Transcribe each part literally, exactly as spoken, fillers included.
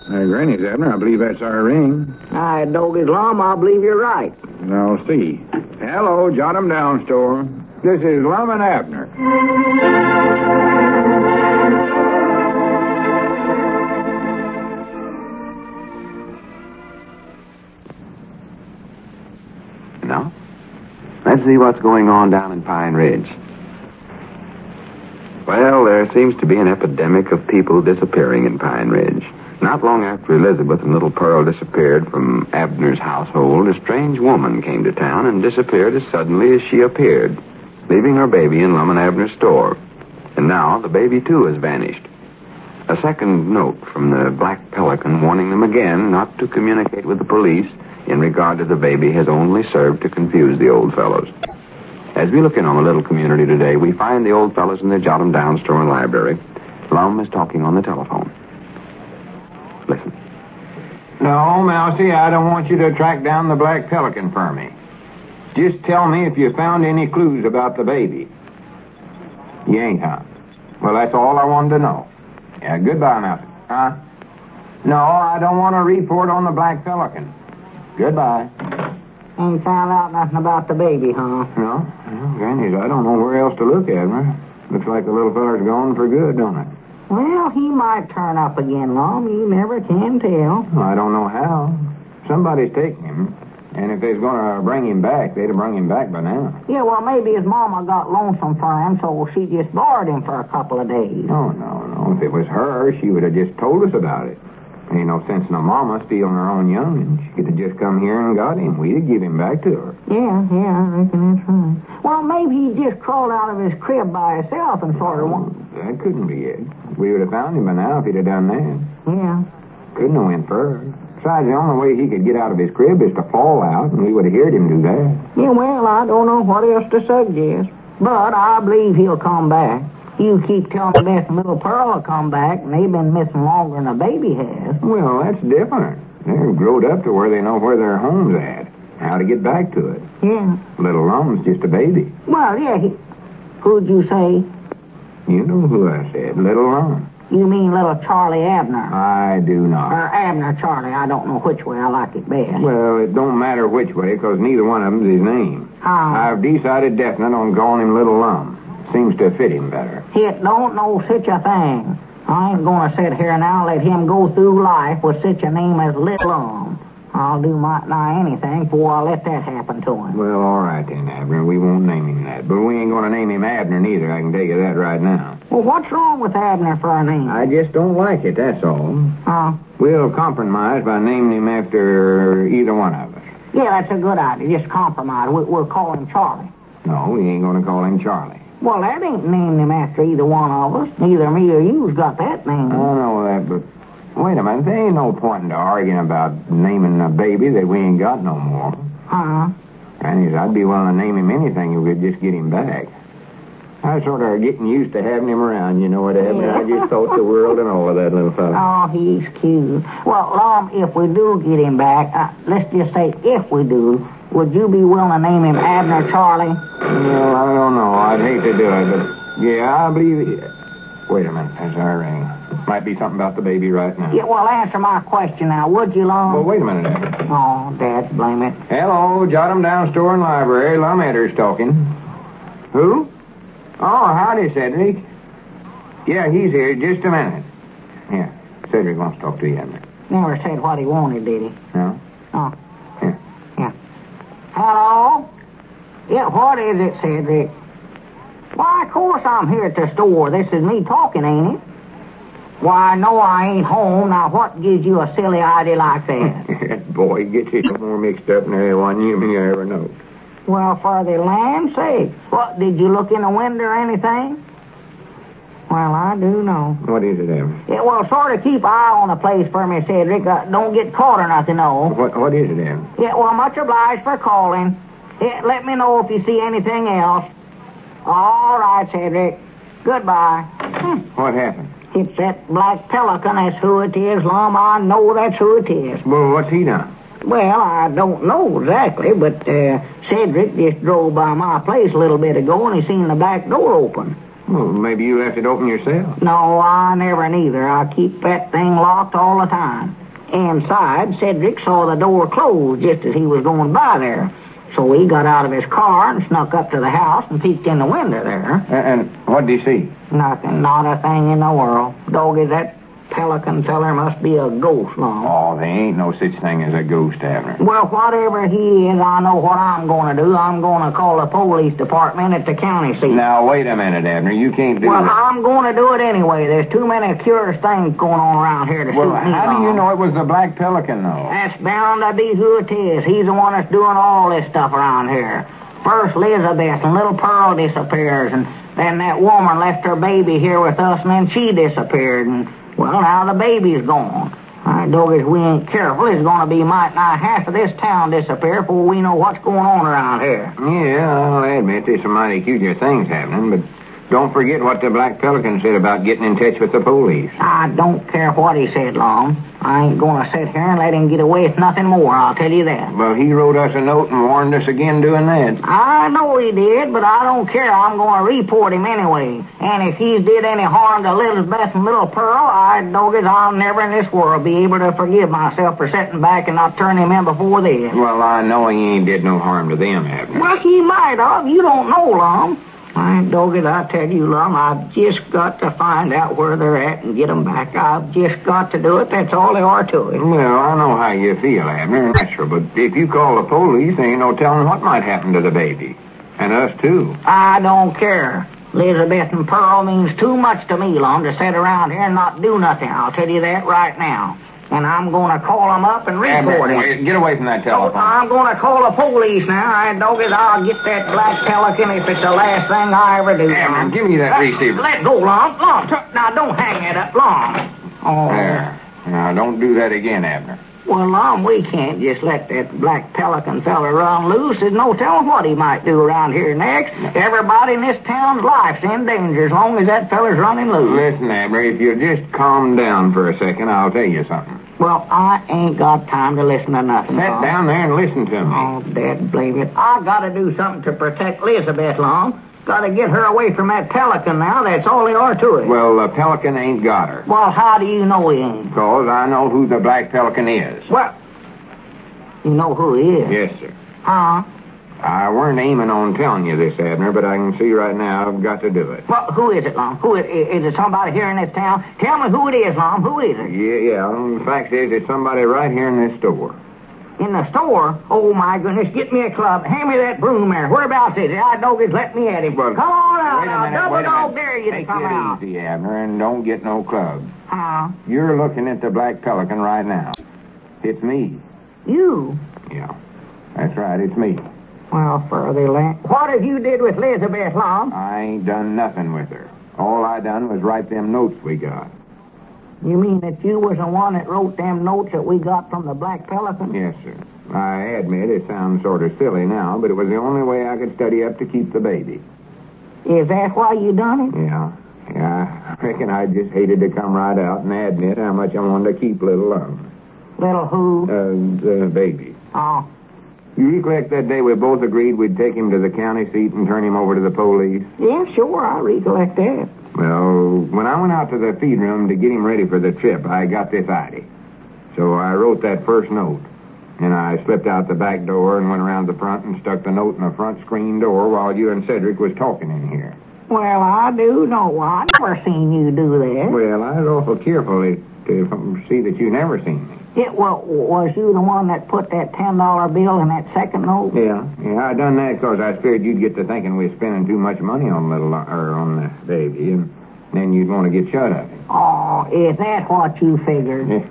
Uh, Granny's, Abner. I believe that's our ring. I dog Lum, I believe you're right. I'll see. Hello, Jot 'em Down store. This is Lum and Abner. Now, let's see what's going on down in Pine Ridge. Well, there seems to be an epidemic of people disappearing in Pine Ridge. Not long after Elizabeth and little Pearl disappeared from Abner's household, a strange woman came to town and disappeared as suddenly as she appeared, leaving her baby in Lum and Abner's store. And now the baby, too, has vanished. A second note from the Black Pelican warning them again not to communicate with the police in regard to the baby has only served to confuse the old fellows. As we look in on the little community today, we find the old fellows in the Jot 'em Down store and library. Lum is talking on the telephone. Listen. No, Mousie, I don't want you to track down the Black Pelican for me. Just tell me if you found any clues about the baby. You ain't, huh? Well, that's all I wanted to know. Yeah, goodbye, Mousie. Huh? No, I don't want to report on the Black Pelican. Goodbye. Ain't found out nothing about the baby, huh? No? Well, Granny's, I don't know where else to look, Abner. Looks like the little feller's gone for good, don't it? Well, he might turn up again, Lum. You never can tell. I don't know how. Somebody's taking him. And if they's going to bring him back, they'd have bring him back by now. Yeah, well, maybe his mama got lonesome for him, so she just borrowed him for a couple of days. No, no, no. If it was her, she would have just told us about it. Ain't no sense in a mama stealing her own youngin'. She could have just come here and got him. We'd have give him back to her. Yeah, yeah, I reckon that's right. Well, maybe he just crawled out of his crib by himself and sort of... Well, that couldn't be it. We would have found him by now if he'd have done that. Yeah. Couldn't have went further. Besides, the only way he could get out of his crib is to fall out, and we would have heard him do that. Yeah, well, I don't know what else to suggest. But I believe he'll come back. You keep telling me Beth and little Pearl will come back, and they've been missing longer than the baby has. Well, that's different. They're growed up to where they know where their home's at, how to get back to it. Yeah. Little Lum's just a baby. Well, yeah, he... Who'd you say? You know who I said, Little Lum. You mean little Charlie Abner? I do not. Or Abner Charlie. I don't know which way I like it best. Well, it don't matter which way, because neither one of them's his name. How? I've decided definite on calling him Little Lum. Seems to fit him better. It don't know such a thing. I ain't going to sit here now and let him go through life with such a name as Little Lum. I'll do might nigh anything before I let that happen to him. Well, all right then, Abner. We won't name him that. But we ain't going to name him Abner neither. I can tell you that right now. Well, what's wrong with Abner for a name? I just don't like it, that's all. Huh? We'll compromise by naming him after either one of us. Yeah, that's a good idea. Just compromise. We, we'll call him Charlie. No, we ain't going to call him Charlie. Well, that ain't named him after either one of us. Neither me or you's got that name. I know that, but wait a minute. There ain't no point in arguing about naming a baby that we ain't got no more. Huh? And I'd be willing to name him anything if we'd just get him back. I was sort of getting used to having him around, you know what, Abner? Yeah. I just thought the world and all of that little fellow. Oh, he's cute. Well, Lum, if we do get him back, uh, let's just say if we do, would you be willing to name him Abner Charlie? Well, I don't know. I'd hate to do it, but yeah, I believe it. Wait a minute. There's our ring. Might be something about the baby right now. Yeah, well, answer my question now, would you, Lum? Well, wait a minute, Abner. Oh, Dad, blame it. Hello, Jot 'em Down store and library. Lum Edder's talking. Who? Oh, howdy, Cedric. Yeah, he's here. Just a minute. Yeah, Cedric wants to talk to you, Abner. Never said what he wanted, did he? No? Oh. Yeah. Yeah. Hello? Yeah, what is it, Cedric? Why, of course I'm here at the store. This is me talking, ain't it? Why, no, I ain't home. Now, what gives you a silly idea like that? That boy gets you more mixed up than anyone you ever know. Well, for the land's sake. What, did you look in the window or anything? Well, I do know. What is it, Abner? Yeah, well, sort of keep eye on the place for me, Cedric. Uh, don't get caught or nothing, no. What, what is it, Abner? Yeah, well, much obliged for calling. Yeah, let me know if you see anything else. All right, Cedric. Goodbye. Hmm. What happened? It's that Black Pelican. That's who it is, Lum. I know that's who it is. Well, what's he done? Well, I don't know exactly, but uh, Cedric just drove by my place a little bit ago, and he seen the back door open. Well, maybe you left it open yourself. No, I never neither. I keep that thing locked all the time. Inside, Cedric saw the door closed just as he was going by there. So he got out of his car and snuck up to the house and peeked in the window there. And, and what did he see? Nothing, not a thing in the world. Doggy, that Pelican feller must be a ghost, Long. Oh, there ain't no such thing as a ghost, Abner. Well, whatever he is, I know what I'm going to do. I'm going to call the police department at the county seat. Now, wait a minute, Abner. You can't do well, that. Well, I'm going to do it anyway. There's too many curious things going on around here to well, suit me. How Long. do you know it was the Black Pelican, though? That's bound to be who it is. He's the one that's doing all this stuff around here. First Elizabeth and little Pearl disappears, and then that woman left her baby here with us, and then she disappeared, and, well, now the baby's gone. I dog, if we ain't careful, it's going to be might nigh half of this town disappear before we know what's going on around here. Yeah, I'll admit there's some mighty peculiar things happening, but don't forget what the Black Pelican said about getting in touch with the police. I don't care what he said, Long. I ain't going to sit here and let him get away with nothing more, I'll tell you that. Well, he wrote us a note and warned us again doing that. I know he did, but I don't care. I'm going to report him anyway. And if he's did any harm to Elizabeth and little Pearl, I know that I'll never in this world be able to forgive myself for sitting back and not turning him in before this. Well, I know he ain't did no harm to them, Abner. Well, he might have. You don't know, Long. I dog it, I tell you, Lum, I've just got to find out where they're at and get them back. I've just got to do it. That's all there are to it. Well, I know how you feel, Abner. Natural, but if you call the police, there ain't no telling what might happen to the baby. And us, too. I don't care. Elizabeth and Pearl means too much to me, Lum, to sit around here and not do nothing. I'll tell you that right now. And I'm going to call them up and report it. Get away from that So telephone. I'm going to call the police now. I dog it. I'll get that Black Pelican if it's the last thing I ever do. Abner, give me that let, receiver. Let go, Lum. Lum, now don't hang it up, Lum. Oh. There. Now, don't do that again, Abner. Well, Lum, we can't just let that Black Pelican fella run loose. There's no telling what he might do around here next. Everybody in this town's life's in danger as long as that fella's running loose. Listen, Abner, if you'll just calm down for a second, I'll tell you something. Well, I ain't got time to listen to nothing. Sit Lum. down there and listen to me. Oh, Dad, blame it. I got to do something to protect Elizabeth, Lum. Got to get her away from that Pelican now. That's all there are to it. Well, the Pelican ain't got her. Well, how do you know he ain't? Because I know who the Black Pelican is. Well, you know who he is? Yes, sir. Huh? I weren't aiming on telling you this, Abner, but I can see right now I've got to do it. Well, who is it, Lum? Who is, is it somebody here in this town? Tell me who it is, Lum. Who is it? Yeah, yeah. The fact is, it's somebody right here in this store. In the store? Oh, my goodness. Get me a club. Hand me that broom there. Whereabouts is it? I dog is let me at him. Well, come on out wait a now. minute, Double wait a dog minute. dare you Take to come it out. easy, Abner, and don't get no club. Huh? You're looking at the Black Pelican right now. It's me. You? Yeah. That's right, it's me. Well, for the land. What have you did with Elizabeth, Lum? I ain't done nothing with her. All I done was write them notes we got. You mean that you was the one that wrote them notes that we got from the Black Pelican? Yes, sir. I admit it sounds sort of silly now, but it was the only way I could study up to keep the baby. Is that why you done it? Yeah. Yeah, I reckon I just hated to come right out and admit how much I wanted to keep little Lum. Little who? Uh, the baby. Oh. You recollect that day we both agreed we'd take him to the county seat and turn him over to the police? Yeah, sure, I recollect that. Well, when I went out to the feed room to get him ready for the trip, I got this idea. So I wrote that first note. And I slipped out the back door and went around the front and stuck the note in the front screen door while you and Cedric was talking in here. Well, I do know. I never seen you do that. Well, I was awful careful to, to see that you never seen me. It well, was you the one that put that ten dollar bill in that second note? Yeah, yeah, I done that because I feared you'd get to thinking we were spending too much money on little or on the baby, and then you'd want to get shut of it. Oh, is that what you figured?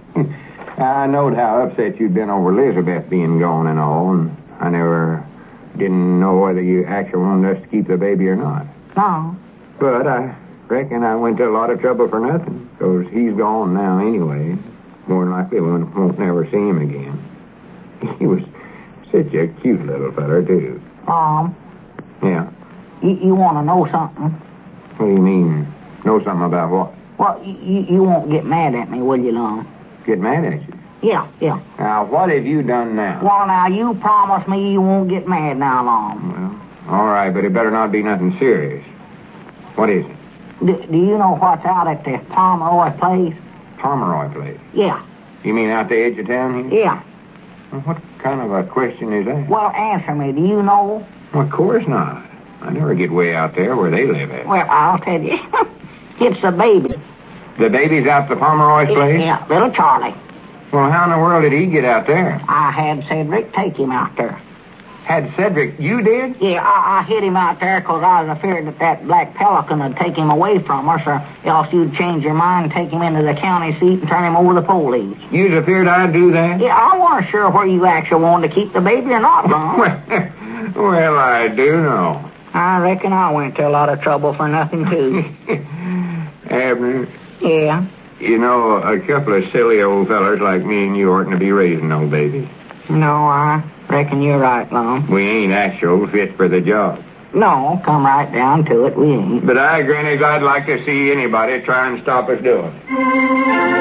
I knowed how upset you'd been over Elizabeth being gone and all, and I never didn't know whether you actually wanted us to keep the baby or not. No. But I reckon I went to a lot of trouble for nothing, because he's gone now anyway. More than likely we won't never see him again. He was such a cute little feller, too. Um, Yeah. you, you want to know something? What do you mean? Know something about what? Well, you, you won't get mad at me, will you, Lum? Get mad at you? Yeah, yeah. Now, what have you done now? Well, now, you promise me you won't get mad now, Lum. Well, all right, but it better not be nothing serious. What is it? Do, do you know what's out at the Pomeroy place? Pomeroy place. Yeah. You mean out the edge of town here? Yeah. Well, what kind of a question is that? Well, answer me. Do you know? Well, of course not. I never get way out there where they live at. Well, I'll tell you. It's the baby. The baby's out the Pomeroy's place? Yeah, little Charlie. Well, how in the world did he get out there? I had Cedric take him out there. Had Cedric, you did? Yeah, I, I hid him out there because I was afraid that that black pelican would take him away from us, or else you'd change your mind, take him into the county seat, and turn him over the police. You was afraid I'd do that? Yeah, I wasn't sure where you actually wanted to keep the baby or not, Mom. Well, I do know. I reckon I went to a lot of trouble for nothing, too. Abner? Yeah? You know, a couple of silly old fellers like me and you oughtn't to be raising no babies. No, I reckon you're right, Lum. We ain't actual fit for the job. No, come right down to it, we ain't. But I, Granny, I'd like to see anybody try and stop us doing it.